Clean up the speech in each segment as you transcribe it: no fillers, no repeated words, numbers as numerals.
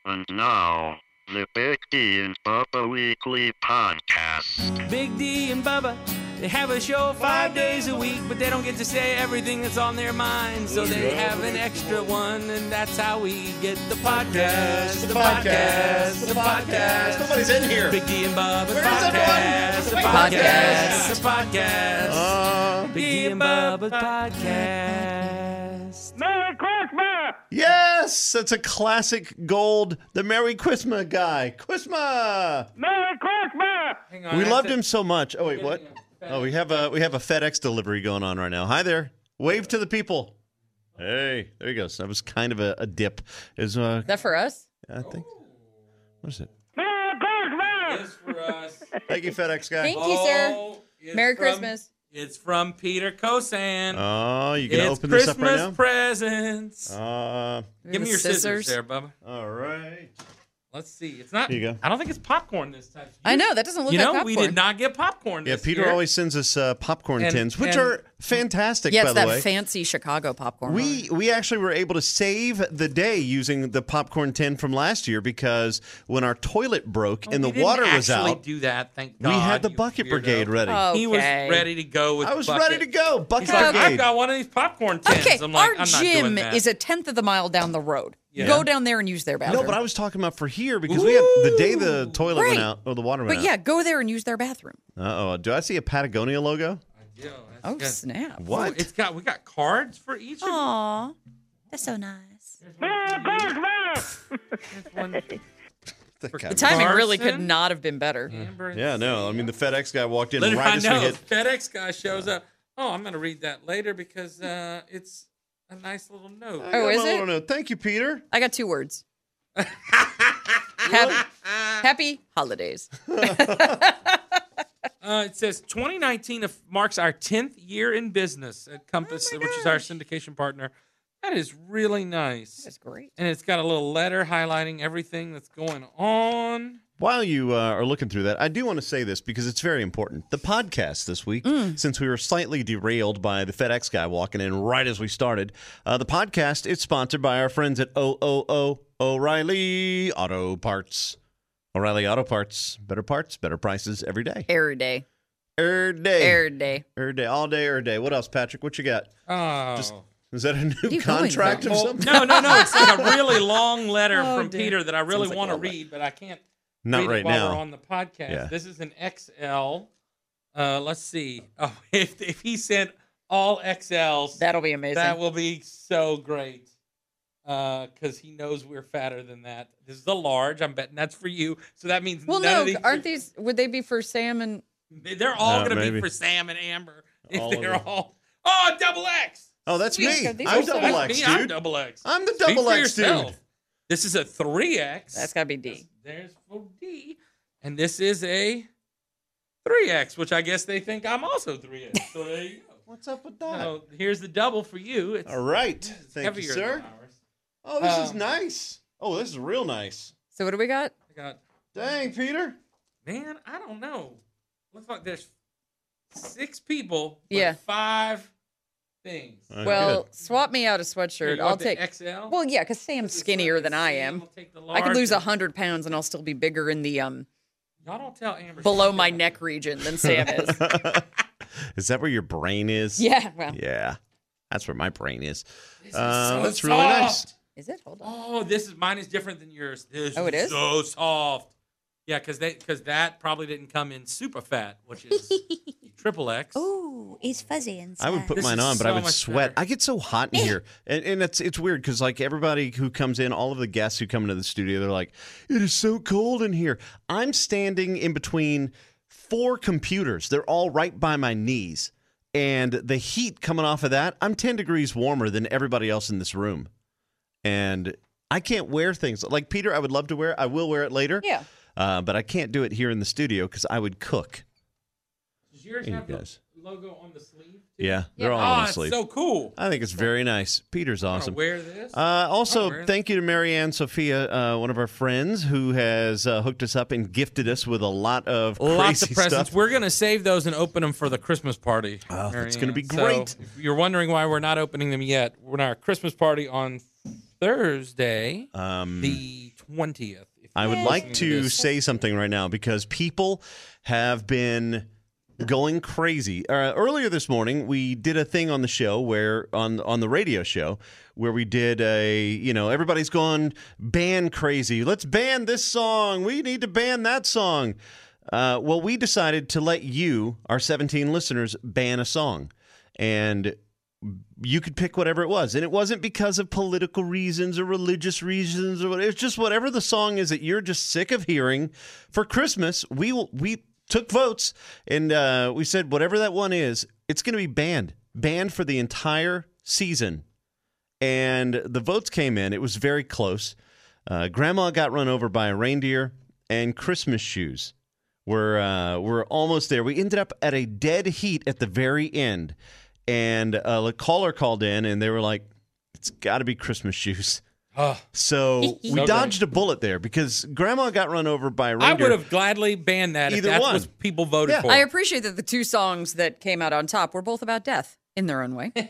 And now, the Big D and Bubba Weekly Podcast. Big D and Bubba, they have a show 5 days a week, but they don't get to say everything that's on their mind, so they have an extra one, and that's how we get the podcast. The podcast. The podcast. Nobody's in here. Big D and Bubba's Where's podcast. The everyone? podcast. The podcast. Big D and Bubba's podcast. Merry Christmas! Yes, that's a classic gold. The Merry Christmas guy. Christmas. Merry Christmas! Hang on, We that's loved it. him so much. Oh wait, what? Oh, we have a FedEx delivery going on right now. Hi there. Wave to the people. Hey, there you go. So that was kind of a dip. Is that for us? I think. What is it? Merry Christmas! It's for us. Thank you, FedEx guy. Thank you, sir. Oh, it's Merry from- Christmas. It's from Peter Kosan. Oh, you gonna It's open this up right Christmas now? presents. All Give me your scissors there, Bubba. right. Let's see. It's not. Here you go. I don't think it's popcorn this time. I know, that doesn't look You like know, popcorn. we did not get popcorn Yeah, this Peter year. always sends us popcorn And- tins, which and- are fantastic, Yeah, by it's the that way. fancy Chicago popcorn. We actually were able to save the day using the popcorn tin from last year because when our toilet broke and the We didn't water was actually out, do that. Thank God. we had the you bucket weirdo. brigade ready. Oh. He was Okay. ready to go with. I was bucket. ready to go. Bucket He's like, brigade. I've got one of these popcorn tins. Okay, I'm like, our I'm not gym doing that. is a tenth of the mile down the road. Yeah. Go down there and use their bathroom. No, but I was talking about for here because we had the day the toilet went Right. out or the water went But yeah, go there and use their bathroom. out. Uh-oh. Do I see a Patagonia logo? Yeah, that's Oh, good. snap. What? We got cards for each of you. Aw, that's so nice. Merry Christmas! There's one The timing really could Carson? not have been better. Amber and Yeah, no. I mean, the FedEx guy walked in Later, right I as we know. hit. FedEx guy shows up. Oh, I'm going to read that later because it's a nice little note. Oh, is I it? don't know. Thank you, Peter. I got 2 words. Happy holidays. It says 2019 marks our 10th year in business at Compass, which is our syndication partner. That is really nice. That's great. And it's got a little letter highlighting everything that's going on. While you are looking through that, I do want to say this because it's very important. The podcast this week, since we were slightly derailed by the FedEx guy walking in right as we started, the podcast is sponsored by our friends at O'Reilly Auto Parts. O'Reilly Auto Parts. Better parts, better prices every day. Every day. Every day. Every day. Every day. All day, every day. What else, Patrick? What you got? Oh. Is that a new you contract going or for? something? No. It's like a really long letter Oh, from dear. Peter that I really Sounds like want to all right. read, but I can't Not read right it while now. we're on the podcast. Yeah. This is an XL. Let's see. Oh, if he sent all XLs, That'll be amazing. that will be so great. Because he knows we're fatter than that. This is the large. I'm betting that's for you. So that means well, none no, of these aren't these? Would they be for Sam and? They're all No, going to maybe. be for Sam and Amber. If All of they're them. all. Oh, double X. Oh, that's Sweet. me. These I'm are so double nice. X, Me, I'm dude. double X. I'm the Speak double for X, dude. yourself. This is a 3X. That's gotta be D. There's for D. And this is a 3X, which I guess they think I'm also 3X. So there you go. What's up with that? So here's the double for you. It's All right. it's Thank you, heavier sir. than ours. Oh, this is Um, nice. Oh, this is real nice. So what do we got? I got, Dang, Peter. man, I don't know. Looks like there's 6 people, but Yeah. 5 things. Well, swap me out a Here, sweatshirt. you I'll want the take. XL. Well, yeah, because Sam's This is skinnier like than a I Sam. am. I'll take the I could lose large. 100 pounds and I'll still be bigger in the Y'all don't tell Amber. below she's my doing neck region than Sam is. Is that where your brain is? Yeah. Well, Yeah. That's where my brain is. This is so That's really nice. soft. is it? Hold on. Oh, mine is different than yours. This Oh, it is? so soft. Yeah, because that probably didn't come in super fat, which is triple X. Ooh, it's fuzzy inside. I would put This mine is on, but I so would much sweat. better. I get so hot in here, and it's weird because like everybody who comes in, all of the guests who come into the studio, they're like, "It is so cold in here." I'm standing in between 4 computers. They're all right by my knees, and the heat coming off of that, I'm 10 degrees warmer than everybody else in this room, and I can't wear things like Peter. I would love to wear. I will wear it later. Yeah. But I can't do it here in the studio because I would cook. Does yours Here, have the guys. logo on the sleeve? Yeah, they're Yeah. all Oh, on the it's sleeve. so cool. I think it's very nice. Peter's I'm gonna awesome. wear this. Also, wear it. thank you to Marianne Sophia, one of our friends who has hooked us up and gifted us with a lot of Lots crazy of presents. stuff. We're going to save those and open them for the Christmas party. Oh, that's Marianne. gonna be So, great. if you're wondering why we're not opening them yet, we're in our Christmas party on Thursday, the 20th. I would like to say something right now because people have been going crazy. Earlier this morning, we did a thing on the show where on the radio show where we did everybody's gone band crazy. Let's ban this song. We need to ban that song. Well, we decided to let you, our 17 listeners, ban a song. And you could pick whatever it was. And it wasn't because of political reasons or religious reasons. It's just whatever the song is that you're just sick of hearing. For Christmas, we took votes, and we said whatever that one is, it's going to be banned. Banned for the entire season. And the votes came in. It was very close. Grandma got run over by a reindeer, and Christmas shoes. We're almost there. We ended up at a dead heat at the very end. And a caller called in, and they were like, it's got to be Christmas shoes. So we dodged a bullet there because Grandma got run over by a reindeer. I would have gladly banned that if that's what people voted for. I appreciate that the two songs that came out on top were both about death in their own way.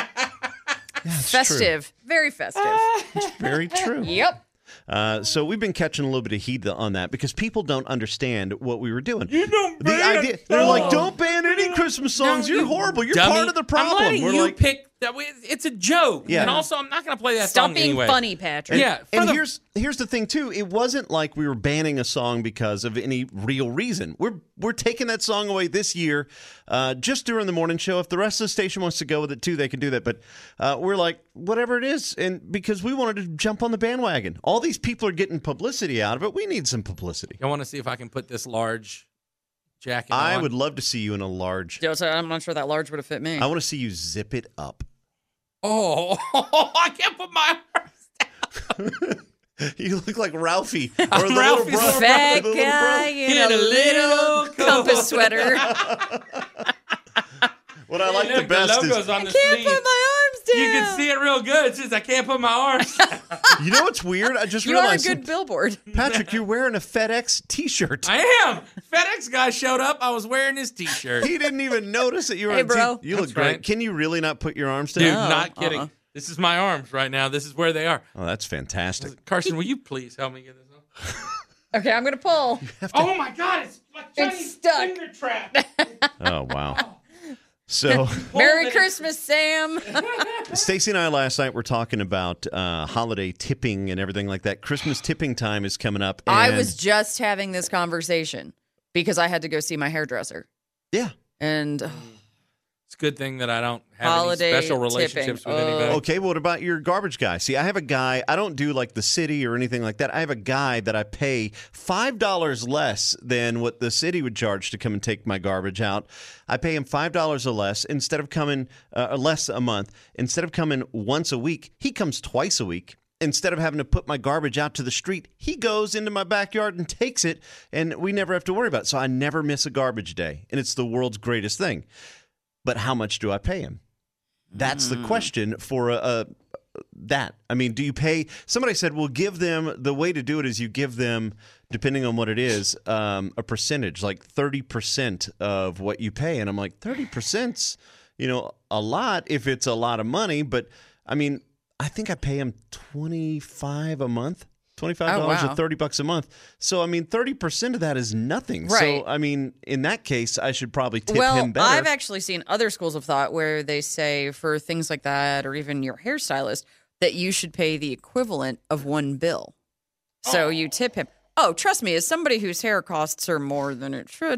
Festive. True. Very festive. It's very true. Yep. So we've been catching a little bit of heat on that because people don't understand what we were doing. You don't ban the idea. They're like, don't ban any Christmas songs. You're horrible. You're dummy. Part of the problem. I'm letting you pick. It's a joke. Yeah. And also, I'm not going to play that Stop song being anyway. funny, Patrick. And here's the thing too. It wasn't like we were banning a song because of any real reason. We're taking that song away this year, just during the morning show. If the rest of the station wants to go with it too, they can do that. But we're like, whatever it is, and because we wanted to jump on the bandwagon. All these people are getting publicity out of it. We need some publicity. I want to see if I can put this large jacket on. I would love to see you in a large. I'm not sure that large would have fit me. I want to see you zip it up. Oh, I can't put my arms down. You look like Ralphie. Or the Ralphie's little brother. Fat guy in a little compass sweater. What I like the best is on the I can't sleeve. put my arms down. You can see it real good. It's just I can't put my arms down. You know what's weird? I just You are a realized good billboard. Patrick, you're wearing a FedEx t-shirt. I am. FedEx guy showed up. I was wearing his T-shirt. He didn't even notice that you were Hey, on bro. You look That's great. right. Can you really not put your arms down? Dude, No, not kidding. This is my arms right now. This is where they are. Oh, that's fantastic. Carson, will you please help me get this on? Okay, I'm going to pull. Oh my God! It's like It's Chinese stuck. finger trap. Oh, wow. So Merry Christmas, Sam. Stacey and I last night were talking about holiday tipping and everything like that. Christmas tipping time is coming up. I and- was just having this conversation because I had to go see my hairdresser. Yeah. And It's a good thing that I don't have Holiday any special relationships tipping. with anybody. Okay, what about your garbage guy? See, I have a guy, I don't do like the city or anything like that. I have a guy that I pay $5 less than what the city would charge to come and take my garbage out. I pay him $5 or less instead of coming, less a month. Instead of coming once a week, he comes twice a week. Instead of having to put my garbage out to the street, he goes into my backyard and takes it, and we never have to worry about it. So I never miss a garbage day, and it's the world's greatest thing. But how much do I pay him? That's the question for that. I mean, do you pay? Somebody said, well, give them, the way to do it is you give them, depending on what it is, a percentage, like 30% of what you pay. And I'm like, 30%'s, a lot if it's a lot of money. But, I mean, I think I pay him $25 a month. $25 Oh, wow. or $30 a month. So, I mean, 30% of that is nothing. Right. So, I mean, in that case, I should probably tip well, him better. I've actually seen other schools of thought where they say for things like that, or even your hairstylist, that you should pay the equivalent of one bill. So you tip him. Oh, trust me, as somebody whose hair costs her more than it should,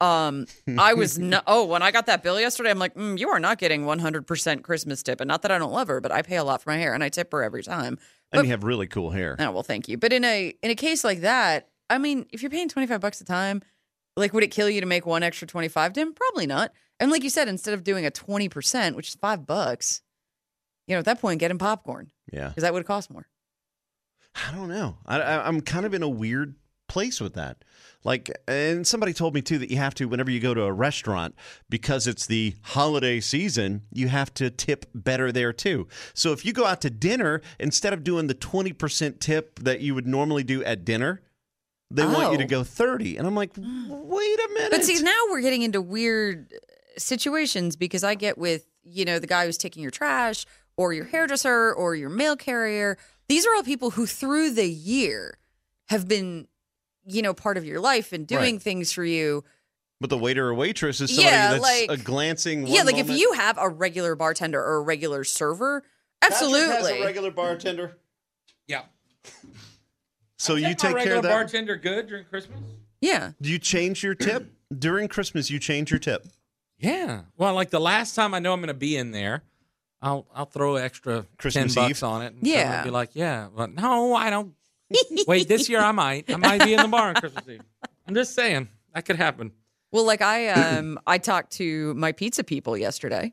I was when I got that bill yesterday, I'm like, you are not getting 100% Christmas tip. And not that I don't love her, but I pay a lot for my hair and I tip her every time. And you have really cool hair. Oh, well, thank you. But in a case like that, I mean, if you're paying $25 a time, like, would it kill you to make one extra 25 to him? Probably not. And like you said, instead of doing a 20%, which is $5, at that point, get him popcorn. Yeah. Because that would cost more. I don't know. I'm kind of in a weird place with that. Like, and somebody told me too that you have to, whenever you go to a restaurant, because it's the holiday season, you have to tip better there too. So if you go out to dinner, instead of doing the 20% tip that you would normally do at dinner, they want you to go 30. And I'm like, wait a minute. But see, now we're getting into weird situations because I get with, the guy who's taking your trash or your hairdresser or your mail carrier. these are all people who through the year have been, part of your life and doing Right. things for you. But the waiter or waitress is somebody that's like- a glancing. Yeah, one like if moment. you have a regular bartender or a regular server, Patrick has absolutely. a regular bartender. Yeah. So I you tip take my care regular of that. bartender good during Christmas? Yeah. Do you change your tip during Christmas? You change your tip. Yeah. Well, like the last time I know I'm going to be in there, I'll throw extra Christmas $10 Eve? on it. And Yeah. someone will be like, yeah, but no, I don't. Wait, this year I might be in the bar on Christmas Eve. I'm just saying that could happen. Well, like I talked to my pizza people yesterday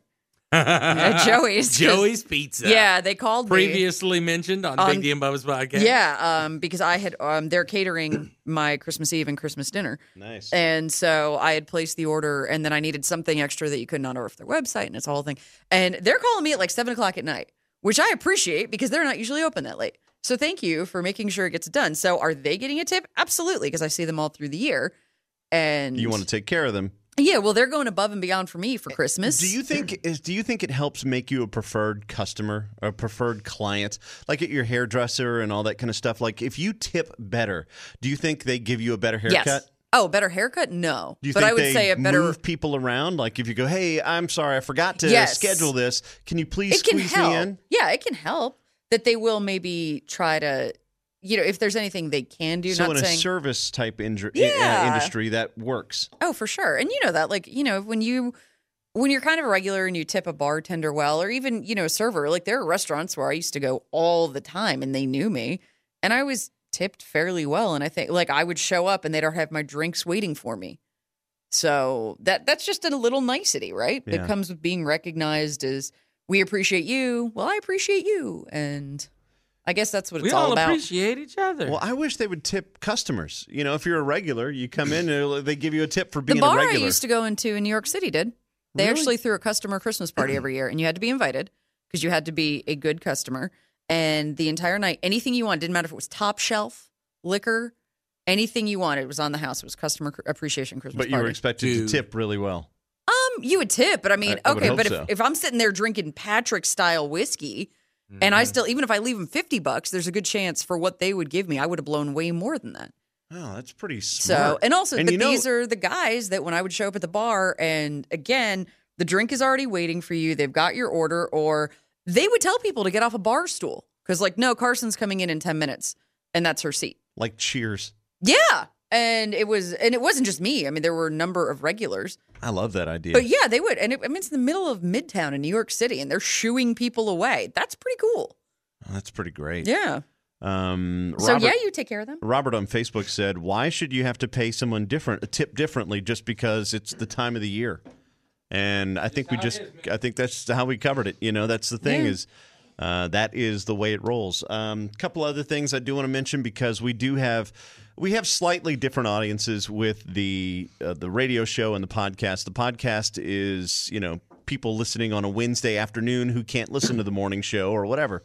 at Joey's. 'cause- Joey's Pizza. Yeah, they called me. Previously mentioned on Big D and Bubba's podcast. Yeah, because I had they're catering my Christmas Eve and Christmas dinner. Nice. And so I had placed the order, and then I needed something extra that you couldn't order off their website, and it's a whole thing. And they're calling me at like 7:00 at night, which I appreciate because they're not usually open that late. So thank you for making sure it gets done. So are they getting a tip? Absolutely, because I see them all through the year. And You want to take care of them. yeah, well, they're going above and beyond for me for Christmas. Do you think it helps make you a preferred customer, a preferred client, like at your hairdresser and all that kind of stuff? Like if you tip better, do you think they give you a better haircut? Yes. Oh, better haircut? No. Do you but think I would they say a better. move people around? Like if you go, hey, I'm sorry, I forgot to Yes. schedule this. Can you please It can squeeze help. me in? Yeah, it can help that they will maybe try to, if there's anything they can do. So not in a saying, service type Yeah. industry, that works. oh, for sure. And you know that, like, when you're kind of a regular and you tip a bartender well, or even, a server, like there are restaurants where I used to go all the time and they knew me and I was tipped fairly well. And I think like I would show up and they'd have my drinks waiting for me. So that's just a little nicety, right? Yeah. It comes with being recognized as we appreciate you. Well, I appreciate you. And I guess that's what We it's all all about. appreciate each other. Well, I wish they would tip customers. If you're a regular, you come in and they give you a tip for being The bar a I regular. used to go into in New York City did. They Really? actually threw a customer Christmas party every year, and you had to be invited because you had to be a good customer. And the entire night, anything you wanted, didn't matter if it was top shelf, liquor, anything you wanted was on the house. It was customer appreciation Christmas But you were party. expected Dude. to tip really well. You would tip, but I mean, I would okay, hope but so. if I'm sitting there drinking Patrick style whiskey, and I still, even if I leave them $50, there's a good chance for what they would give me, I would have blown way more than that. Oh, that's pretty So, smart. and also, And but you know- these are the guys that when I would show up at the bar, and again, the drink is already waiting for you. They've got your order, or they would tell people to get off a bar stool because, like, no, Carson's coming in 10 minutes, and that's her seat. Like Cheers. Yeah, and it wasn't just me. I mean, there were a number of regulars, I love that idea. but yeah, they would. And it's in the middle of Midtown in New York City, and they're shooing people away. That's pretty cool. Oh, that's pretty great. Yeah. Robert, So yeah, you take care of them. Robert on Facebook said, "Why should you have to pay someone a tip differently just because it's the time of the year?" And I think I think that's how we covered it. That's the thing Yeah. is that is the way it rolls. A couple other things I do want to mention because we have slightly different audiences with the radio show and the podcast. The podcast is people listening on a Wednesday afternoon who can't listen to the morning show or whatever.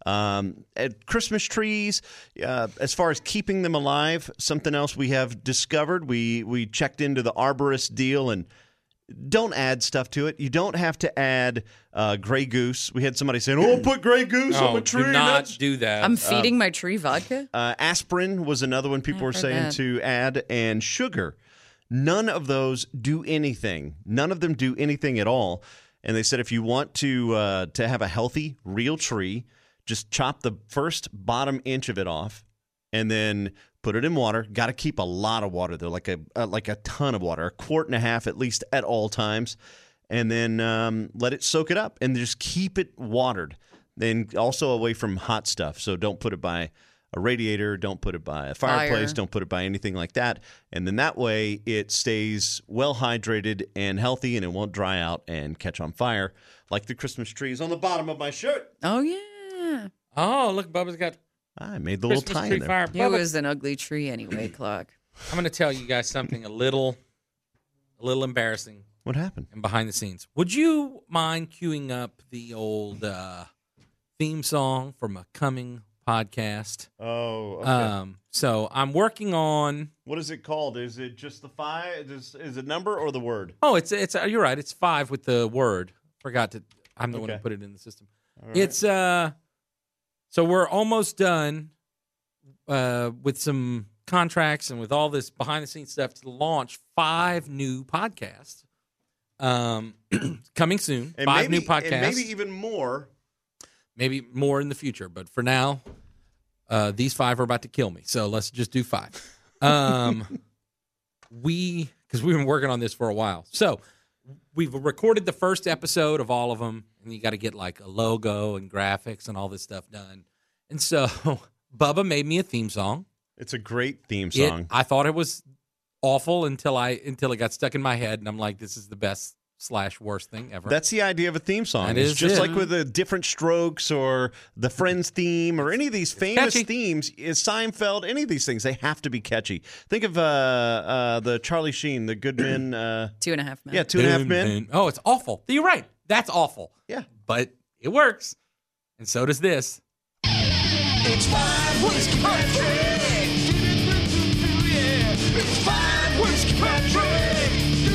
At Christmas trees, as far as keeping them alive, something else we have discovered. We checked into the arborist deal and don't add stuff to it. You don't have to add Grey Goose. We had somebody saying, "Oh, put Grey Goose on my tree." do not do that. I'm feeding my tree vodka. Aspirin was another one people were heard saying that. to add, and sugar. None of those do anything. None of them do anything at all. And they said if you want to have a healthy, real tree, just chop the first bottom inch of it off, and then put it in water. Got to keep a lot of water though, like a ton of water, 1.5 quarts at least at all times, and then let it soak it up, and just keep it watered. Then also away from hot stuff. So don't put it by a radiator, don't put it by a fireplace, Fire. don't put it by anything like that. And then that way it stays well hydrated and healthy, and it won't dry out and catch on fire like the Christmas trees on the bottom of my shirt. Oh yeah. Oh, look, Bubba's got I made the Christmas little tie tree in there. fire. It Bubba, was an ugly tree anyway, Clock. I'm going to tell you guys something a little embarrassing What happened? and behind the scenes. Would you mind queuing up the old theme song from a coming podcast? Oh, okay. So I'm working on. What is it called? Is it just the 5? Is it number or the word? Oh, it's you're right. It's 5 with the word. Forgot to. I'm the one who Okay. put it in the system. All right. It's So we're almost done with some contracts and with all this behind-the-scenes stuff to launch 5 new podcasts. Coming soon. And 5 new podcasts. And maybe even more. Maybe more in the future. But for now, these 5 are about to kill me. So let's just do 5. Because we've been working on this for a while. So we've recorded the first episode of all of them. And you got to get like a logo and graphics and all this stuff done. And so Bubba made me a theme song. It's a great theme song. I thought it was awful until it got stuck in my head, and I'm like, this is the best/worst thing ever. That's the idea of a theme song. That It's is just it. like with the Different Strokes or the Friends theme or any of these famous catchy. themes, is Seinfeld, any of these things, they have to be catchy. Think of the Charlie Sheen, the Good Men. 2.5 Men. Yeah, 2.5 Men. Oh, it's awful. You're right. That's awful. Yeah. But it works. And so does this. It's 5 Whiskey Patrick. It's 5 Whiskey Patrick.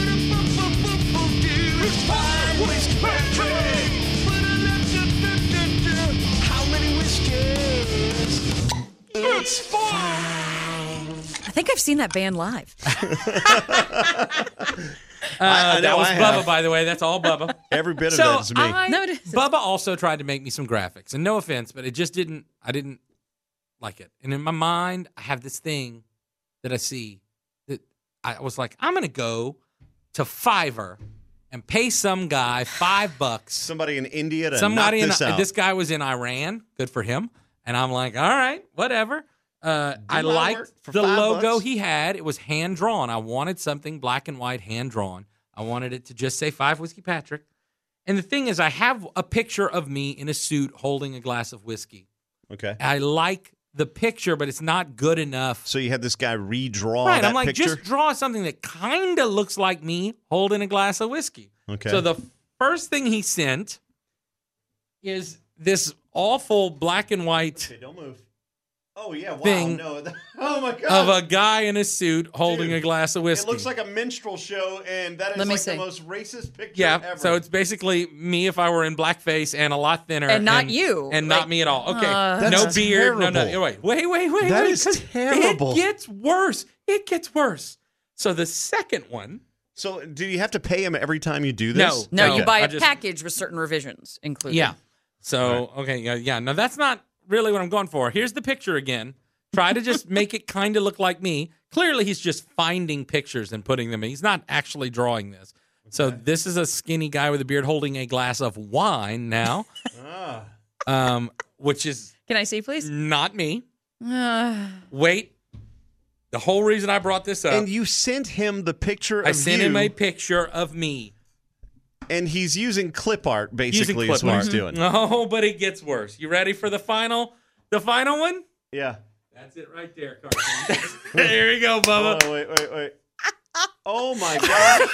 It's 5 Whiskey Patrick. How many whiskeys? It's 5. I think I've seen that band live. I know That was I Bubba, have. by the way. That's all Bubba. Every bit of So that is me. No, it isn't. Bubba also tried to make me some graphics, and no offense, but I didn't like it. And in my mind, I have this thing that I see that I was like, I'm going to go to Fiverr and pay some guy $5. Somebody in India to Somebody knock this out. this guy was in Iran. Good for him. And I'm like, all right, whatever. I my liked work for the $5. logo he had. It was hand drawn. I wanted something black and white, hand drawn. I wanted it to just say 5 Whiskey Patrick. And the thing is, I have a picture of me in a suit holding a glass of whiskey. Okay. I like the picture, but it's not good enough. So you had this guy redraw Right, that I'm like, picture? just draw something that kind of looks like me holding a glass of whiskey. Okay. So the first thing he sent is this awful black and white Okay, don't move. Oh, yeah. Wow. Thing No. Oh, my God. of a guy in a suit holding Dude, a glass of whiskey. It looks like a minstrel show, and that is Let me like see. the most racist picture yeah, ever. so it's basically me if I were in blackface and a lot thinner. And not you. And Like, not me at all. Okay, That's no beard. No, terrible. Wait. That wait, is 'cause terrible. It gets worse. So the second one. So do you have to pay him every time you do this? No, Okay. you buy I a just- package with certain revisions included. Yeah. So, okay, yeah. No, that's not really what I'm going for. Here's the picture again. Try to just make it kind of look like me. Clearly, he's just finding pictures and putting them in. He's not actually drawing this. So this is a skinny guy with a beard holding a glass of wine now, which is Can I see, please? not me. Wait. The whole reason I brought this up, And you sent him the picture of I sent you, him a picture of me. and he's using clip art, basically, using is clip what art. he's doing. Oh, but it gets worse. You ready for the final one? Yeah. That's it right there, Carson. There you go, Bubba. Oh, wait. Oh, my God.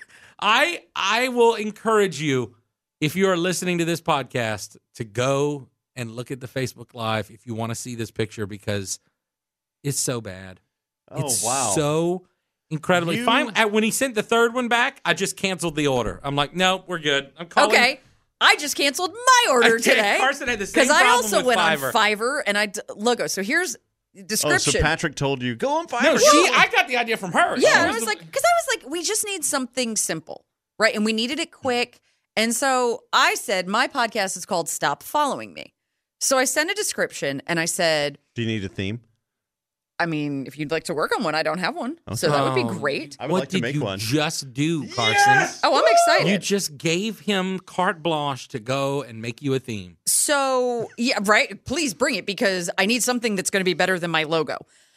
I will encourage you, if you are listening to this podcast, to go and look at the Facebook Live if you want to see this picture, because it's so bad. Oh, It's wow. so incredibly You- fine. When he sent the third one back, I just canceled the order. I'm like, no, we're good. I'm calling. Okay. I just canceled my order today. Carson had the same Because I problem also with went Fiverr. on Fiverr and logo. So here's Oh, description. so Patrick told you, go on Fiverr. No, I got the idea from her. Yeah, She and I was was the- like, because I was like, we just need something simple, right? And we needed it quick. And so I said, my podcast is called Stop Following Me. So I sent a description and I said, Do you need a theme? I mean, if you'd like to work on one, I don't have one. So that would be great. I would what like to did make you one. just do, Carson? Yes! Oh, I'm excited. You just gave him carte blanche to go and make you a theme. So, yeah, right. Please bring it because I need something that's going to be better than my logo.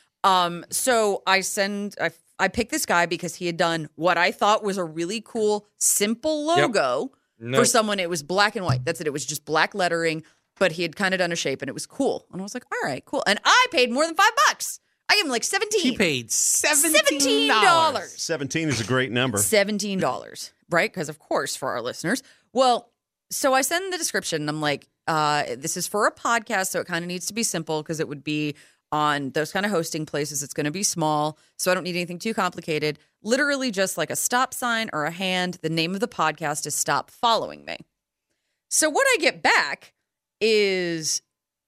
So I picked this guy because he had done what I thought was a really cool, simple logo Nope. for someone. It was black and white. That's it. It was just black lettering, but he had kind of done a shape and it was cool. And I was like, all right, cool. And I paid more than $5. I gave him like 17. He paid $17. $17. 17 is a great number. $17, right? Because of course, for our listeners. Well, so I send the description and I'm like, this is for a podcast, so it kind of needs to be simple because it would be on those kind of hosting places. It's going to be small, so I don't need anything too complicated. Literally just like a stop sign or a hand. The name of the podcast is Stop Following Me. So what I get back is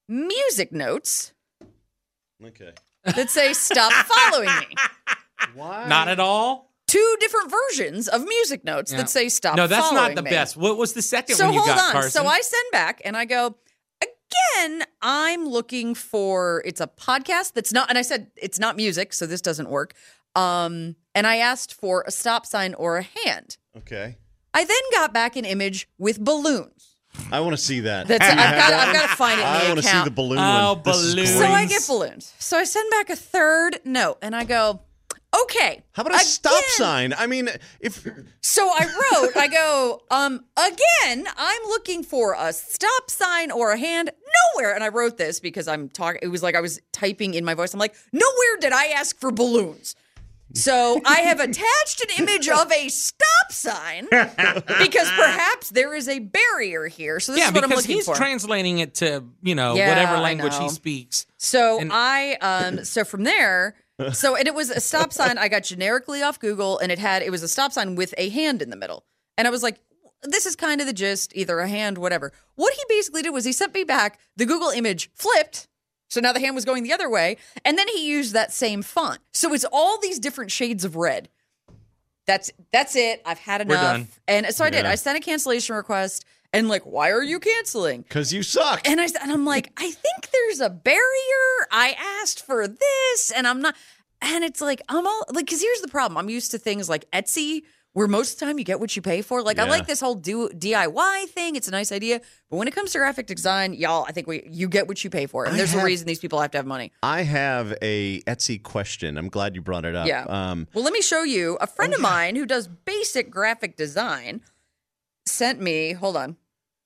music notes Okay. that say "Stop following me." Why? Not at all. 2 different versions of music notes Yeah. that say "Stop." No, that's following not the me. best. What was the second So one you hold got, on. Carson? So I send back and I go, again, I'm looking for, it's a podcast that's not, and I said it's not music, so this doesn't work. And I asked for a stop sign or a hand. Okay. I then got back an image with balloons. I want to see that. That's Do you have that I've got to find it in the I want to see account. the balloon Oh, one. This is balloons. So great. I get balloons. So I send back a third note and I go, okay. How about a stop again. sign? I mean, if So I wrote, I go, again, I'm looking for a stop sign or a hand. Nowhere. And I wrote this because I'm talking, it was like I was typing in my voice. I'm like, nowhere did I ask for balloons. So I have attached an image of a stop sign because perhaps there is a barrier here. So this yeah, is what I'm because looking he's for. translating it to, Yeah, whatever I language he know. speaks. So And- so from there, and it was a stop sign I got generically off Google, and it was a stop sign with a hand in the middle. And I was like, this is kind of the gist, either a hand, whatever. What he basically did was he sent me back the Google image flipped. So now the hand was going the other way. And then he used that same font. So it's all these different shades of red. That's it. I've had enough. We're done. And so I did. Yeah. I sent a cancellation request and like, why are you canceling? because you suck. And I'm like, I think there's a barrier. I asked for this and I'm not. And it's like, I'm all like, because here's the problem. I'm used to things like Etsy, where most of the time you get what you pay for. Like, I Yeah. like this whole DIY thing. It's a nice idea. But when it comes to graphic design, y'all, I think you get what you pay for. And I there's a have- reason these people have to have money. I have a Etsy question. I'm glad you brought it up. Yeah. Well, let me show you. A friend of mine who does basic graphic design sent me, hold on.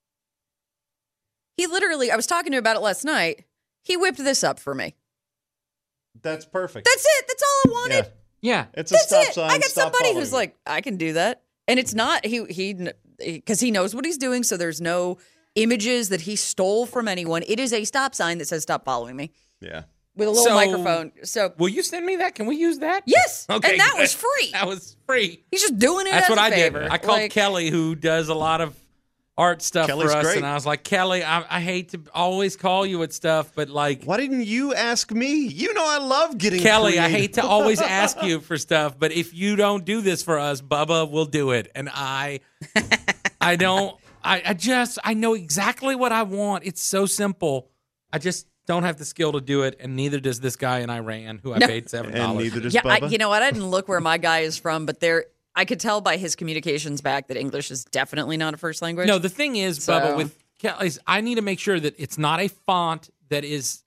He literally, I was talking to him about it last night. He whipped this up for me. That's perfect. That's it. That's all I wanted. Yeah. Yeah. It's a That's stop it. sign. I got stop somebody following who's me. like, I can do that. And it's not, because he knows what he's doing. So there's no images that he stole from anyone. It is a stop sign that says, stop following me Yeah. with a little So- microphone. So, Will you send me that? Can we use that? yes. Okay, and that good. was free. That was free. He's just doing it That's as what a I favor. did. I called Like, Kelly, who does a lot of art stuff Kelly's for us, great. and I was like, Kelly, I hate to always call you with stuff, but like, Why didn't you ask me? You know I love getting Kelly, I creative. hate to always ask you for stuff, but if you don't do this for us, Bubba will do it. And I know exactly what I want. It's so simple. I just don't have the skill to do it, and neither does this guy in Iran who I paid $7. And neither does Yeah, Bubba. you know what? I didn't look where my guy is from, but I could tell by his communications back that English is definitely not a first language. No, the thing is, So- Bubba, with Kelly's, I need to make sure that it's not a font that is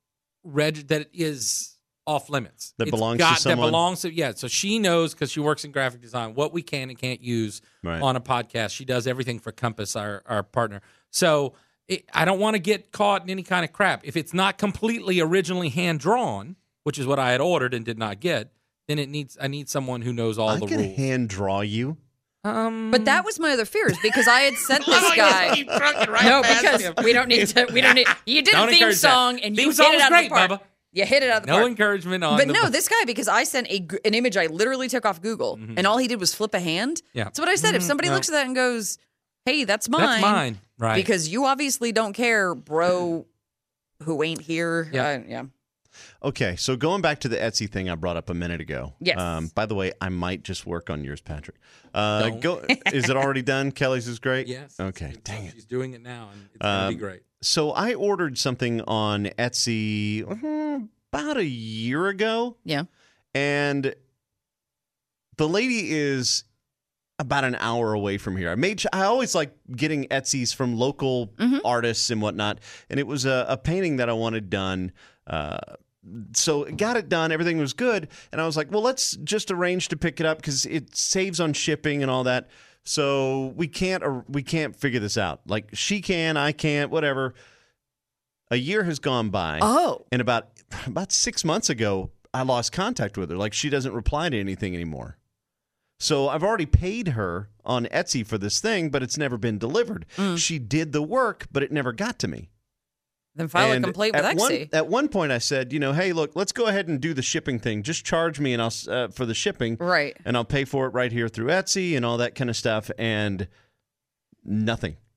off limits. That It's belongs to got, someone? That belongs to, yeah. So she knows, because she works in graphic design, what we can and can't use Right. on a podcast. She does everything for Compass, our partner. So I don't want to get caught in any kind of crap. If it's not completely originally hand drawn, which is what I had ordered and did not get, then I need someone who knows all I the can rules. hand draw you. But that was my other fears because I had sent this guy. Keep trucking right No, past because him. we don't need to. You did Don't a theme encourage that. song and you Theme hit song it was out great, of the park. Bubba. You hit it out of the No park. encouragement on But the no, this guy, because I sent an image I literally took off Google, and all he did was flip a hand. Yeah. That's what I said. If somebody no. looks at that and goes, "Hey, that's mine," That's mine. Right. Because you obviously don't care, bro, who ain't here. Yeah. Yeah. Okay, so going back to the Etsy thing I brought up a minute ago. Yes. By the way, I might just work on yours, Patrick. Don't. Is it already done? Kelly's is great? Yes. Okay, dang it. She's doing it now, and it's going to be great. So I ordered something on Etsy about a year ago, Yeah. and the lady is about an hour away from here. I always like getting Etsy's from local artists and whatnot, and it was a painting that I wanted done. So got it done. Everything was good, and I was like, "Well, let's just arrange to pick it up because it saves on shipping and all that." So we can't figure this out. Like she can, I can't, whatever. A year has gone by. Oh. And about 6 months ago, I lost contact with her. Like she doesn't reply to anything anymore. So I've already paid her on Etsy for this thing, but it's never been delivered. She did the work, but it never got to me. Then file a And complaint with Etsy. At one point, I said, hey, look, let's go ahead and do the shipping thing. Just charge me and I'll for the shipping, Right. and I'll pay for it right here through Etsy and all that kind of stuff. And nothing.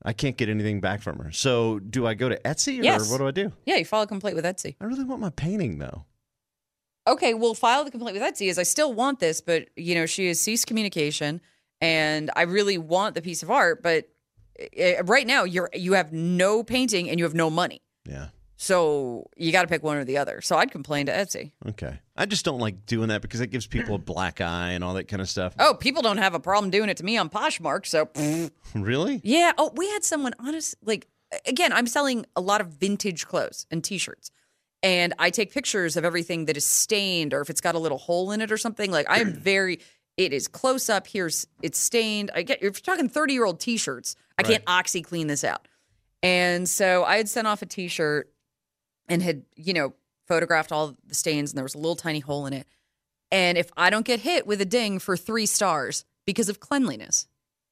I can't get anything back from her. So do I go to Etsy or Yes. what do I do? Yeah, you file a complaint with Etsy. I really want my painting though. Okay, well, file the complaint with Etsy is I still want this, but, she has ceased communication, and I really want the piece of art, but right now you have no painting and you have no money. Yeah. So you got to pick one or the other. So I'd complain to Etsy. Okay. I just don't like doing that because it gives people a black eye and all that kind of stuff. Oh, people don't have a problem doing it to me on Poshmark, so... Really? Yeah. Oh, we had someone, again, I'm selling a lot of vintage clothes and T-shirts. And I take pictures of everything that is stained or if it's got a little hole in it or something. Like, I am it is close up. It's stained. If you're talking 30-year-old T-shirts, I can't OxyClean this out. And so I had sent off a T-shirt and had, photographed all the stains, and there was a little tiny hole in it. And if I don't get hit with a ding for 3 stars because of cleanliness.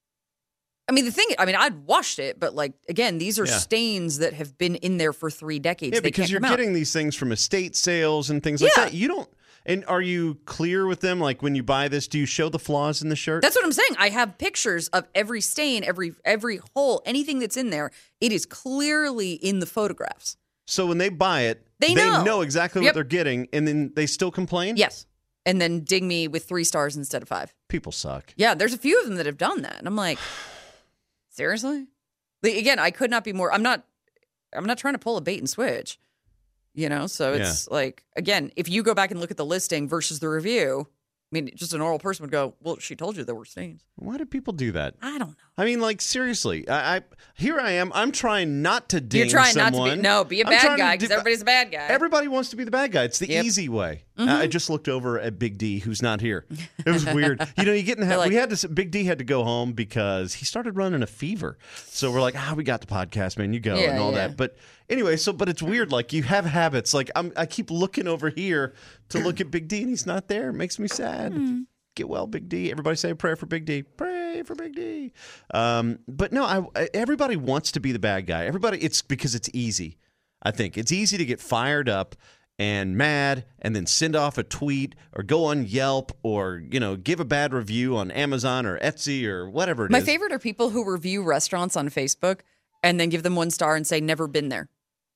I'd washed it, but again, these are stains that have been in there for 3 decades. Yeah, They because can't you're come out. getting these things from estate sales and things like that. You don't, and are you clear with them? Like when you buy this, do you show the flaws in the shirt? That's what I'm saying. I have pictures of every stain, every hole, anything that's in there. It is clearly in the photographs. So when they buy it, They know. exactly what they're getting, and then they still complain? Yes. And then ding me with 3 stars instead of 5. People suck. Yeah, there's a few of them that have done that. And I'm like, seriously? Again, I could not be more. I'm not trying to pull a bait and switch. So it's again, if you go back and look at the listing versus the review, just a normal person would go, well, she told you there were stains. Why do people do that? I don't know. Seriously, here I am. I'm trying not to ding You're trying someone. not to be a I'm bad trying to guy because everybody's a bad guy. Everybody wants to be the bad guy. It's the easy way. I just looked over at Big D, who's not here. It was weird. You get in the we had to. Big D had to go home because he started running a fever. So we're like, we got the podcast, man. You go and all that. But anyway, but it's weird. Like you have habits. Like I keep looking over here to look at Big D, and he's not there. It makes me sad. Get well, Big D. Everybody say a prayer for Big D. Pray for Big D. But no, everybody wants to be the bad guy. It's because it's easy. I think it's easy to get fired up and mad and then send off a tweet or go on Yelp or, give a bad review on Amazon or Etsy or whatever it is. My favorite are people who review restaurants on Facebook and then give them 1 star and say, never been there.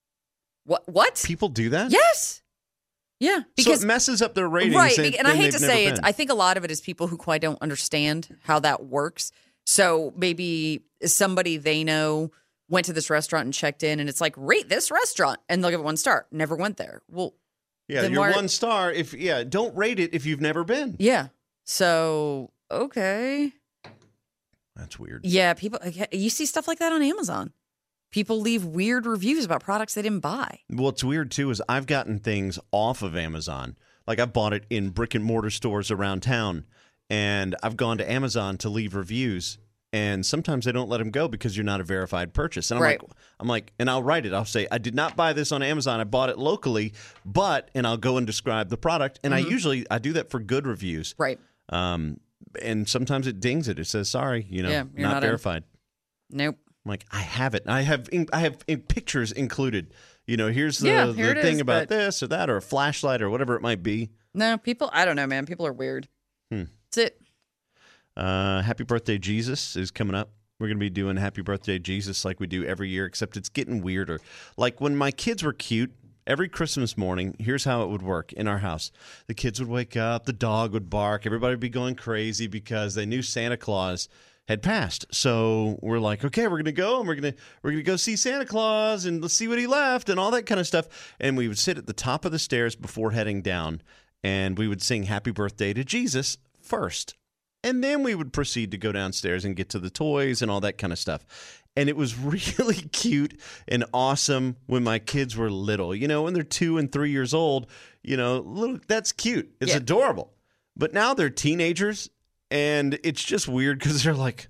What? People do that? Yes. Yeah, because so it messes up their ratings. Right, and I hate to say it. I think a lot of it is people who quite don't understand how that works. So maybe somebody they know went to this restaurant and checked in, and it's like, rate this restaurant, and they'll give it 1 star. Never went there. Well, yeah, you're 1 star. Don't rate it if you've never been. Yeah. So okay, that's weird. Yeah, you see stuff like that on Amazon. People leave weird reviews about products they didn't buy. What's weird, too, is I've gotten things off of Amazon. Like, I've bought it in brick-and-mortar stores around town, and I've gone to Amazon to leave reviews, and sometimes they don't let them go because you're not a verified purchase. And I'm like, and I'll write it. I'll say, I did not buy this on Amazon. I bought it locally, and I'll go and describe the product. And I do that for good reviews. Right. And sometimes it dings it. It says, sorry, you're not verified. Nope. I'm like, I have it. I have pictures included. Here's the thing about this or that or a flashlight or whatever it might be. No, people, I don't know, man. People are weird. That's it. Happy Birthday Jesus is coming up. We're going to be doing Happy Birthday Jesus like we do every year, except it's getting weirder. Like when my kids were cute, every Christmas morning, here's how it would work in our house. The kids would wake up, the dog would bark, everybody would be going crazy because they knew Santa Claus had passed. So we're like, okay, we're gonna go and we're gonna go see Santa Claus and let's see what he left and all that kind of stuff. And we would sit at the top of the stairs before heading down, and we would sing Happy Birthday to Jesus first, and then we would proceed to go downstairs and get to the toys and all that kind of stuff. And it was really cute and awesome when my kids were little. When they're 2 and 3 years old, that's cute. It's adorable. But now they're teenagers. And it's just weird because they're like,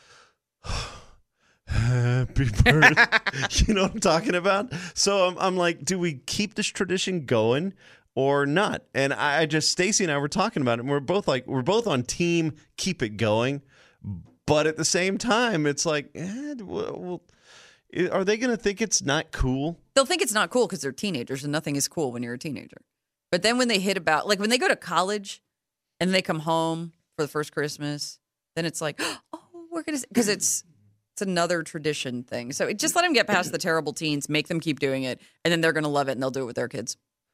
happy birthday. You know what I'm talking about? So I'm like, do we keep this tradition going or not? And Stacy and I were talking about it. And we're both on team keep it going. But at the same time, it's like, are they going to think it's not cool? They'll think it's not cool because they're teenagers and nothing is cool when you're a teenager. But then when they hit about, when they go to college and they come home for the first Christmas, then it's like, oh, we're going to, because it's It's another tradition thing. So just let them get past the terrible teens, make them keep doing it, and then they're going to love it and they'll do it with their kids.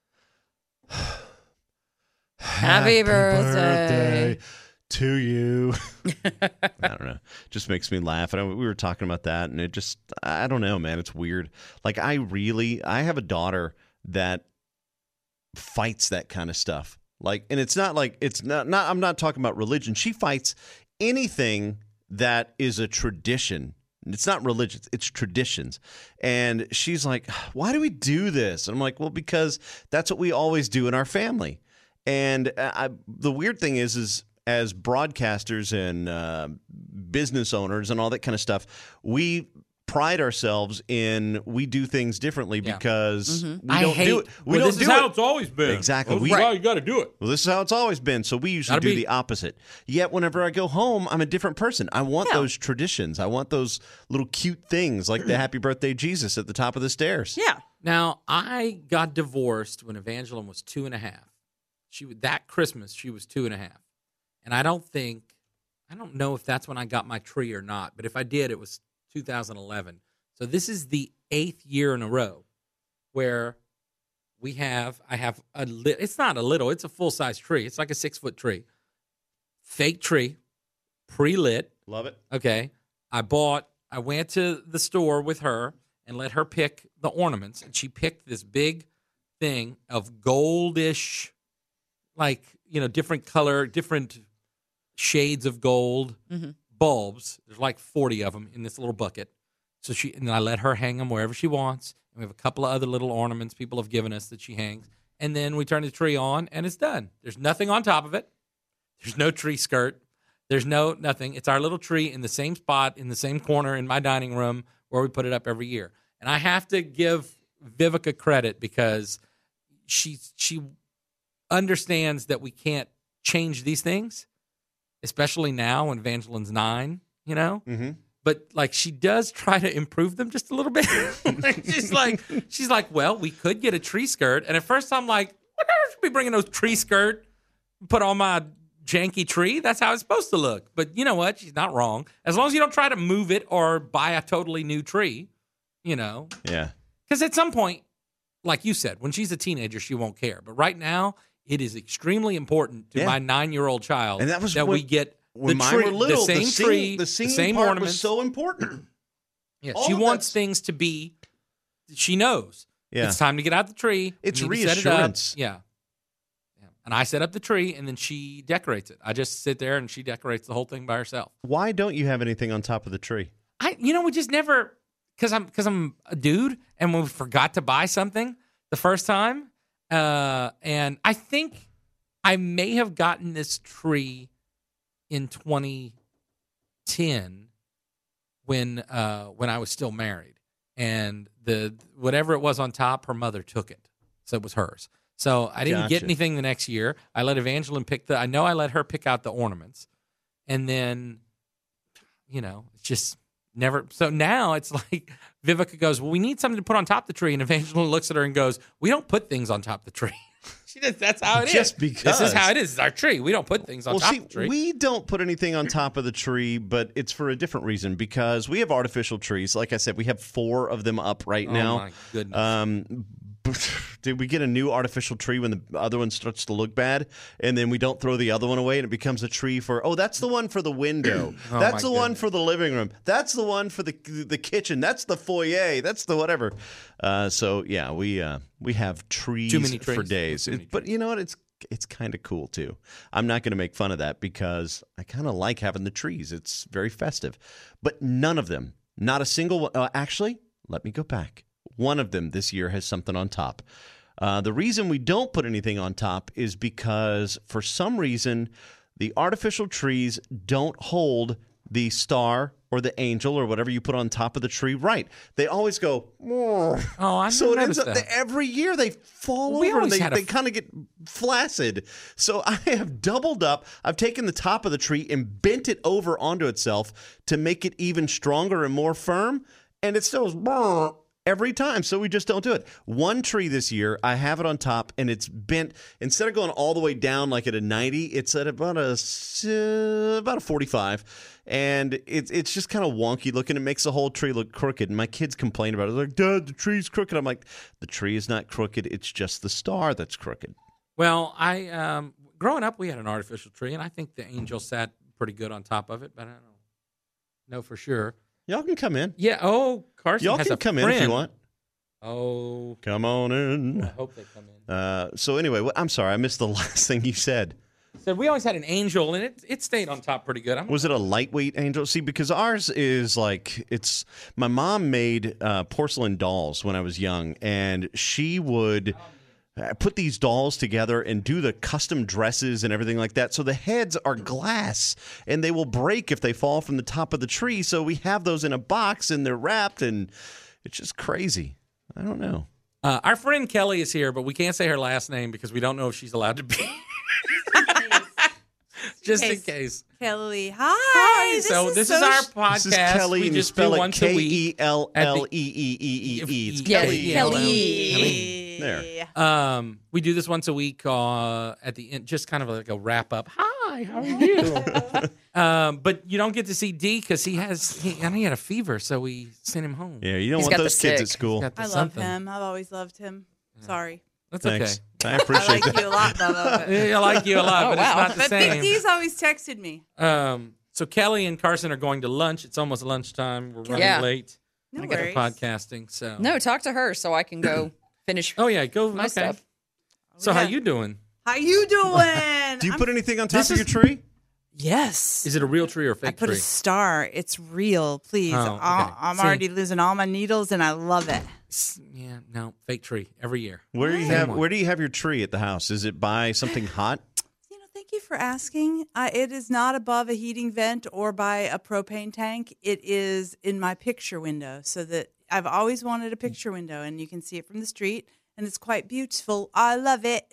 Happy birthday to you. I don't know. Just makes me laugh. And we were talking about that, and it just, I don't know, man. It's weird. Like, I have a daughter that fights that kind of stuff. Like, and it's not like, I'm not talking about religion. She fights anything that is a tradition. It's not religious, it's traditions. And she's like, why do we do this? And I'm like, well, because that's what we always do in our family. And the weird thing is as broadcasters and business owners and all that kind of stuff, we pride ourselves in we do things differently because we don't do it. This is how it's always been. Exactly. This is how you got to do it. Well, this is how it's always been. So we usually do the opposite. Yet whenever I go home, I'm a different person. I want those traditions. I want those little cute things like the Happy Birthday Jesus at the top of the stairs. Yeah. Now, I got divorced when Evangeline was 2.5. That Christmas, she was 2.5. And I don't know if that's when I got my tree or not. But if I did, it was 2011. So this is the 8th year in a row where I have it's not a little, it's a full-size tree. It's like a 6-foot tree. Fake tree, pre-lit. Love it. Okay. I went to the store with her and let her pick the ornaments. And she picked this big thing of goldish, like, different color, different shades of gold bulbs. There's like 40 of them in this little bucket. So and I let her hang them wherever she wants. And we have a couple of other little ornaments people have given us that she hangs. And then we turn the tree on, and it's done. There's nothing on top of it. There's no tree skirt. There's nothing. It's our little tree in the same spot, in the same corner in my dining room where we put it up every year. And I have to give Vivica credit because she understands that we can't change these things, especially now when Evangeline's 9, Mm-hmm. But like she does try to improve them just a little bit. she's like, well, we could get a tree skirt. And at first I'm like, what the hell should be bringing those tree skirt, put on my janky tree? That's how it's supposed to look. But you know what? She's not wrong. As long as you don't try to move it or buy a totally new tree, Yeah. Because at some point, like you said, when she's a teenager, she won't care. But right now, it is extremely important to my 9-year-old child and that was we get when the mine were little, the same tree, the singing same part ornaments. was so important. Yeah, she wants things to be. She knows. Yeah. It's time to get out the tree. It's we need to set it reassurance. up. Yeah. And I set up the tree, and then she decorates it. I just sit there, and she decorates the whole thing by herself. Why don't you have anything on top of the tree? We just never, because I'm a dude, and we forgot to buy something the first time, and I think I may have gotten this tree in 2010 when I was still married, and the whatever it was on top, her mother took it, so it was hers. So I didn't get anything the next year. I let Evangeline I let her pick out the ornaments, and then it's just never. So now it's like Vivica goes, well, we need something to put on top of the tree, and Evangeline looks at her and goes, we don't put things on top of the tree. That's how it is. Just because. This is how it is. It's our tree. We don't put things on top of the tree. We don't put anything on top of the tree, but it's for a different reason because we have artificial trees. Like I said, we have 4 of them up right now. Oh, my goodness. Did we get a new artificial tree when the other one starts to look bad, and then we don't throw the other one away and it becomes a tree that's the one for the window. That's the one for the living room. That's the one for the kitchen. That's the foyer. That's the whatever. We have trees, Too many trees for days. But you know what? It's kind of cool too. I'm not going to make fun of that because I kind of like having the trees. It's very festive. But none of them, not a single one. Actually, let me go back. One of them this year has something on top. The reason we don't put anything on top is because for some reason the artificial trees don't hold the star or the angel or whatever you put on top of the tree right. They always go, oh, I so it ends noticed up that. Every year they fall over and they kind of get flaccid. So I have doubled up. I've taken the top of the tree and bent it over onto itself to make it even stronger and more firm. And it still is, every time, so we just don't do it. One tree this year, I have it on top, and it's bent. Instead of going all the way down like at a 90, it's at about a 45, and it's just kind of wonky looking. It makes the whole tree look crooked, and my kids complain about it. They're like, Dad, the tree's crooked. I'm like, the tree is not crooked. It's just the star that's crooked. Well, I growing up, we had an artificial tree, and I think the angel sat pretty good on top of it, but I don't know for sure. Y'all can come in. Yeah. Oh, Carson Y'all has can a come friend. in if you want. Oh, Come on in. I hope they come in. So anyway, I'm sorry, I missed the last thing you said. So we always had an angel, and it stayed on top pretty good. Was it a lightweight angel? See, because ours is like, my mom made porcelain dolls when I was young, and she would put these dolls together and do the custom dresses and everything like that. So the heads are glass, and they will break if they fall from the top of the tree. So we have those in a box, and they're wrapped, and it's just crazy. I don't know. Our friend Kelly is here, but we can't say her last name because we don't know if she's allowed to be. Just in case. Kelly, hi. This is our podcast. This is Kelly, we and you just spell do it once a week. Kelleeeeeee. It's Kelly. Kelly. There. We do this once a week at the end, just kind of like a wrap up. Hi, how are you? But you don't get to see D because he had a fever, so we sent him home. Yeah, you don't He's want got the those kids sick. at school. I love him. I've always loved him. Sorry. That's Thanks. okay. I I appreciate like that. you a lot, Bubba. I like you a lot, but wow. it's not the But Big same. D's always texted me. So Kelly and Carson are going to lunch. It's almost lunchtime. We're running Yeah. late. No I got worries. podcasting. So No, talk to her so I can go finish Oh yeah, go. my Okay. stuff. So how Yeah. you doing? How you doing? Do you I'm- put anything on top of your tree? Yes. Is it a real tree or a fake I put tree? a star. It's real. Please. Oh, okay. I'm See. already losing all my needles, and I love it. Yeah, no, fake tree every year. Where do you Same have one. Where do you have your tree at the house? Is it by something hot? Thank you for asking. It is not above a heating vent or by a propane tank. It is in my picture window, so that I've always wanted a picture window, and you can see it from the street, and it's quite beautiful. I love it.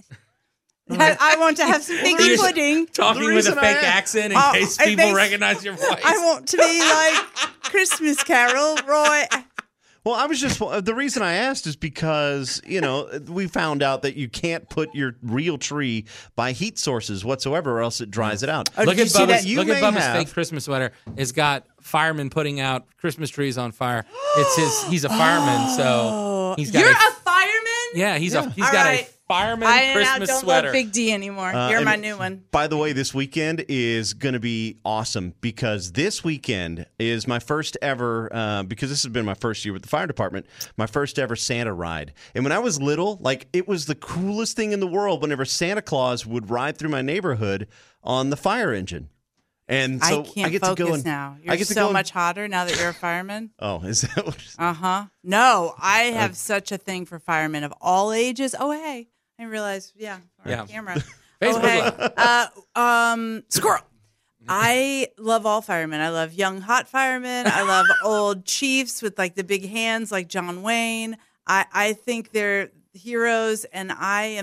I want to have some figgy You're pudding. Talking The with a reason fake I- accent in Oh, case it people makes- recognize your voice. I want to be like Christmas Carol, Roy. Well, I was just the reason I asked is because we found out that you can't put your real tree by heat sources whatsoever, or else it dries it out. Oh, Look did at you see that? Bubba's, You look at may Bubba's have- fake Christmas sweater. It's got firemen putting out Christmas trees on fire. He's a fireman, so he's got You're a fireman? yeah, he's All got right. a fireman I now Christmas don't sweater. love Big D anymore. You're and my new one. By the way, this weekend is going to be awesome because this weekend is my first ever, because this has been my first year with the fire department, my first ever Santa ride. And when I was little, it was the coolest thing in the world whenever Santa Claus would ride through my neighborhood on the fire engine. And so I can't get focus to go and, now. I You're get to so go and- much hotter now that you're a fireman. Oh, is that what? No, I have such a thing for firemen of all ages. Oh, hey. I realized, our Yeah. camera. Facebook Squirrel. I love all firemen. I love young, hot firemen. I love old chiefs with the big hands like John Wayne. I think they're heroes, and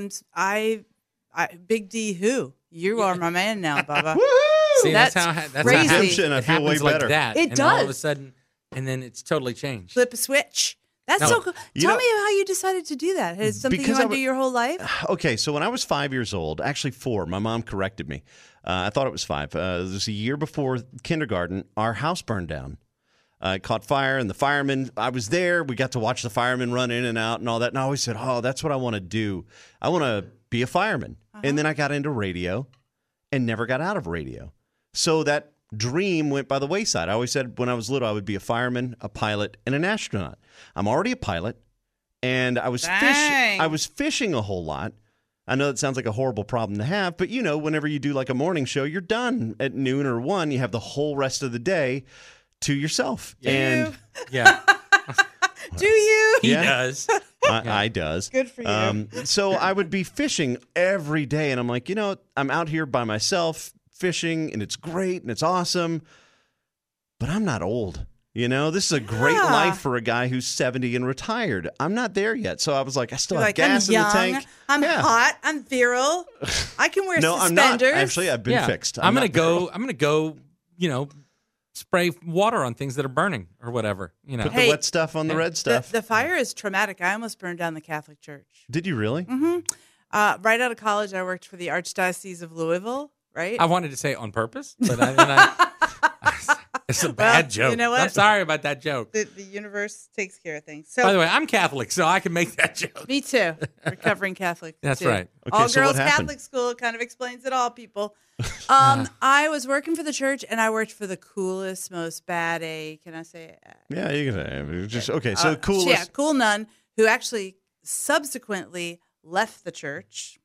I Big D who? You are my man now, Bubba. See, That's how crazy. happens. Redemption, I It feel way happens like better. that. It and all of a does. sudden, and then it's totally changed. Flip a switch. That's No. so cool. You Tell know- me how you decided to do that. Is it something you Because I want to do your whole life? Okay, so when I was 5 years old, actually 4, my mom corrected me. I thought it was 5. It was a year before kindergarten. Our house burned down. It caught fire, and the firemen, I was there. We got to watch the firemen run in and out and all that. And I always said, oh, that's what I want to do. I want to be a fireman. And then I got into radio and never got out of radio. So that dream went by the wayside. I always said when I was little I would be a fireman, a pilot, and an astronaut. I'm already a pilot, and I was Dang. I was fishing a whole lot. I know that sounds like a horrible problem to have, but whenever you do a morning show, you're done at noon or 1. You have the whole rest of the day to yourself. And Yeah, Do you? he Yeah. does. I does. Good for you. So I would be fishing every day, and I'm like, I'm out here by myself fishing, and it's great and it's awesome, but I'm not old. This is a great Yeah. life for a guy who's 70 and retired. I'm not there yet. So I was like, I still You're have gas I'm in young, the tank. I'm Yeah. hot, I'm virile. I can wear No, I'm not. suspenders. Actually, I've been Yeah. fixed. I'm gonna not- go. I'm gonna go. spray water on things that are burning or whatever. You know. Put Hey, the wet stuff on the red stuff. The fire is traumatic. I almost burned down the Catholic Church. Did you really? Right out of college, I worked for the Archdiocese of Louisville, right? I wanted to say it on purpose, but I it's a bad joke. you know what? I'm sorry about that joke. The universe takes care of things. So, By the way, I'm Catholic, so I can make that joke. me too. Recovering Catholic. That's too. right. Okay, All so what girls happened? Catholic school kind of explains it all, people. I was working for the church, and I worked for the coolest, most bad A. Can I say it? Yeah, you can just okay. So coolest. Yeah, cool nun who actually subsequently left the church.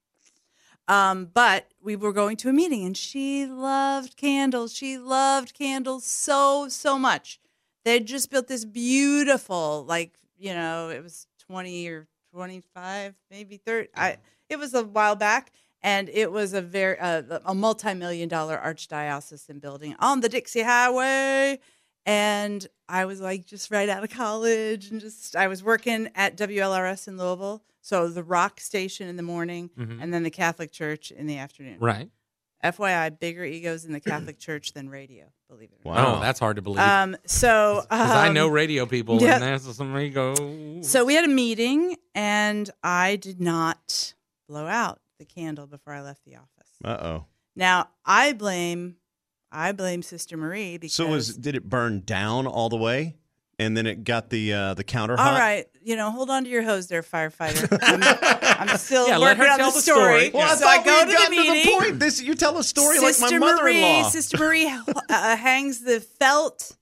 But we were going to a meeting, and she loved candles. She loved candles so much. They'd just built this beautiful, like, you know, it was 20 or 25, maybe 30. It was a while back, and it was a multi-million-dollar archdiocesan building on the Dixie Highway. And I was like just right out of college, and I was working at WLRS in Louisville. So the rock station in the morning, and then the Catholic Church in the afternoon. Right. FYI, bigger egos in the Catholic Church than radio, believe it or not. Wow. Oh, that's hard to believe. Because I know radio people, yeah. and there's some ego. So we had a meeting, and I did not blow out the candle before I left the office. Uh-oh. Now, I blame Sister Marie because... So did it burn down all the way? And then it got the counter hot? All right, hold on to your hose there, firefighter. I'm still Yeah, let working her on tell the the story. story. Well, I So I thought go we to had the gotten meeting. to the point. You tell a story like my mother-in-law. Sister Marie hangs the felt,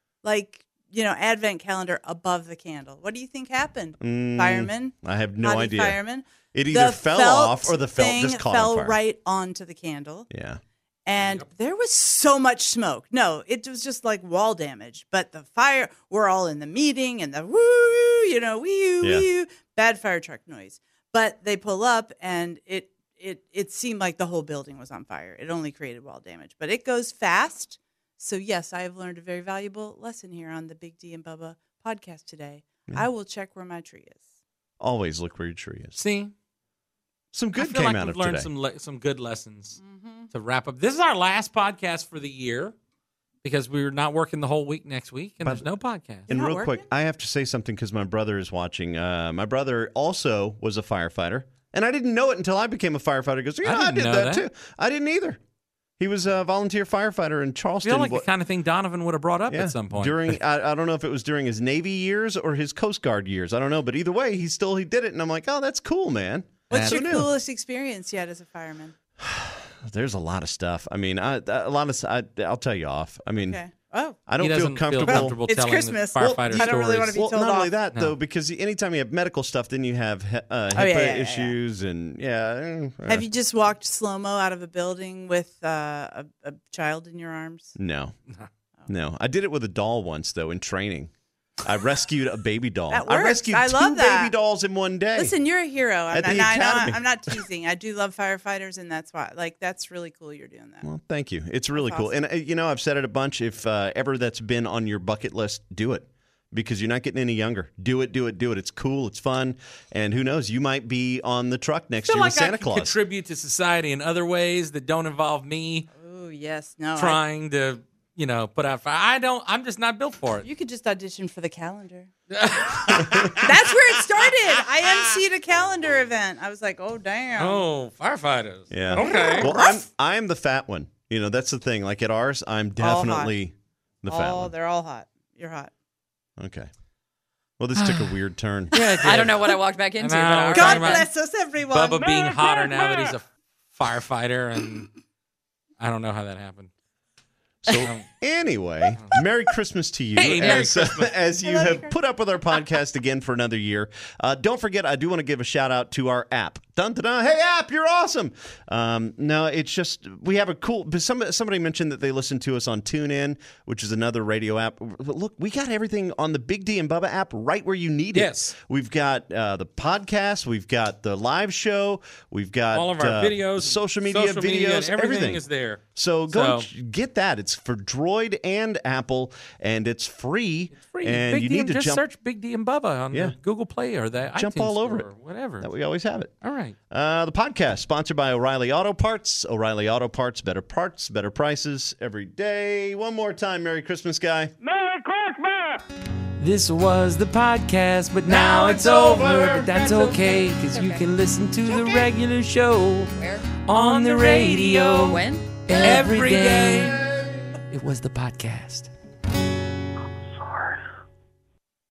Advent calendar above the candle. What do you think happened, firemen? I have no Howdy, idea. Firemen. It either The fell felt off or the felt thing just caught fell on fire. right onto the candle. Yeah. And there was so much smoke. No, it was just like wall damage. But the fire, we're all in the meeting and the woo, wee, bad fire truck noise. But they pull up and it seemed like the whole building was on fire. It only created wall damage. But it goes fast. So, yes, I have learned a very valuable lesson here on the Big D and Bubba podcast today. I will check where my tree is. Always look where your tree is. See, Some I good feel came like out we've of learned today. some good lessons to wrap up. This is our last podcast for the year because we're not working the whole week next week, and there's no podcast. And not real quick, working? I have to say something because my brother is watching. My brother also was a firefighter, and I didn't know it until I became a firefighter. He goes, yeah, I didn't did know that that. too. I didn't either. He was a volunteer firefighter in I Charleston. feel like the kind of thing Donovan would have brought up Yeah, at some point. during I don't know if it was during his Navy years or his Coast Guard years. I don't know, but either way, he did it, and I'm like, oh, that's cool, man. What's Who your knew? coolest experience yet as a fireman? There's a lot of stuff. I mean, I'll tell you off. I mean, Okay. Oh. I He don't feel doesn't comfortable. It's telling Christmas. the firefighter I don't really stories. want to be Well, told not only off. that No. though, because anytime you have medical stuff, then you have HIPAA yeah. issues and Have you just walked slow-mo out of a building with a child in your arms? No. I did it with a doll once though in training. I rescued a baby doll. That I works. rescued I love two that. baby dolls in one day. Listen, you're a hero. At the academy. I'm not teasing. I do love firefighters, and that's why. That's really cool you're doing that. Well, thank you. It's really That's cool. And I've said it a bunch. If ever that's been on your bucket list, do it. Because you're not getting any younger. Do it. It's cool. It's fun. And who knows? You might be on the truck next I feel year like with Santa I can Claus. contribute to society in other ways that don't involve me Oh yes, no. trying to, put out fire. I'm just not built for it. You could just audition for the calendar. That's where it started. I emceed a calendar event. I was like, oh damn. Oh, firefighters. Yeah. Okay. Well, I'm the fat one. That's the thing. Like at ours, I'm definitely the fat one. They're all hot. You're hot. Okay. Well, this took a weird turn. I don't know what I walked back into, know, but all we're right. talking God about bless us, everyone. Bubba being hotter now that he's a firefighter, and I don't know how that happened. So anyway, Merry Christmas to you Hey, Merry as you have put up with our podcast again for another year. Don't forget, I do want to give a shout out to our app. Dun, dun, dun. Hey, app, you're awesome. No, it's just we have a cool. Somebody mentioned that they listen to us on TuneIn, which is another radio app. Look, we got everything on the Big D and Bubba app right where you need it. Yes. We've got the podcast, we've got the live show, we've got All of our videos, social media videos, and everything everything is there. So go So- get that. It's for Droid and Apple, and it's free. Free. And Big you D, need to just jump. search Big D and Bubba on Yeah. the Google Play or the Jump iTunes all over Store it. or whatever. That we always have it. All right. right. The podcast sponsored by O'Reilly Auto Parts. O'Reilly Auto Parts, better prices every day. One more time, Merry Christmas, guy. Merry Christmas! This was the podcast, but now it's over. But that's okay, because you can listen to the regular show Where? on the radio When? every day. It was the podcast.